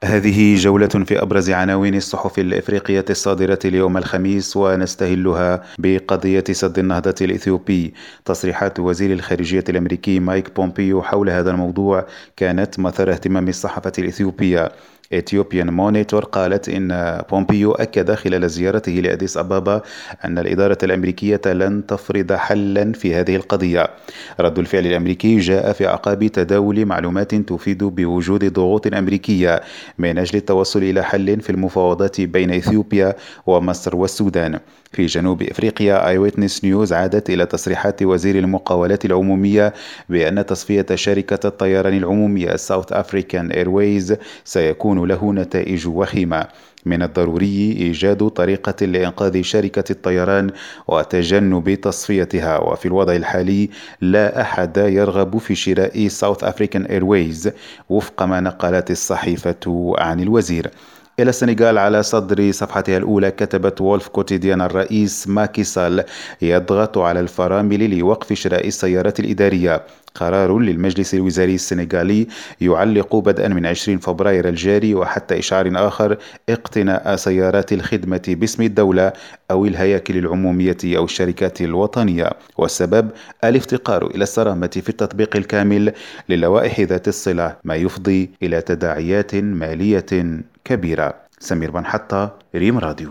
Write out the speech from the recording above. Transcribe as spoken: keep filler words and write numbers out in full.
هذه جولة في أبرز عناوين الصحف الإفريقية الصادرة اليوم الخميس، ونستهلها بقضية سد النهضة الإثيوبي. تصريحات وزير الخارجية الأمريكي مايك بومبيو حول هذا الموضوع كانت مثار اهتمام الصحافة الإثيوبية. إثيوبيان مونيتور قالت إن بومبيو أكد خلال زيارته لأديس أبابا أن الإدارة الأمريكية لن تفرض حلا في هذه القضية. رد الفعل الأمريكي جاء في أعقاب تداول معلومات تفيد بوجود ضغوط أمريكية من أجل التوصل إلى حل في المفاوضات بين إثيوبيا ومصر والسودان. في جنوب إفريقيا، آي ويتنس نيوز عادت إلى تصريحات وزير المقاولات العمومية بأن تصفية شركة الطيران العمومية ساوث أفريكان إيرويز سيكون له نتائج وخيمة. من الضروري إيجاد طريقة لإنقاذ شركة الطيران وتجنب تصفيتها، وفي الوضع الحالي لا أحد يرغب في شراء ساوث أفريكان إيرويز، وفق ما نقلت الصحيفة عن الوزير. إلى السنغال، على صدر صفحتها الأولى كتبت وولف كوتيديان: الرئيس ماكي سال يضغط على الفرامل لوقف شراء السيارات الإدارية. قرار للمجلس الوزاري السنغالي يعلق بدءا من عشرين فبراير الجاري وحتى إشعار آخر اقتناء سيارات الخدمة باسم الدولة أو الهياكل العمومية أو الشركات الوطنية، والسبب الافتقار إلى الصرامة في التطبيق الكامل للوائح ذات الصلة، ما يفضي إلى تداعيات مالية كبيرة. سمير بن حطة، ريم راديو.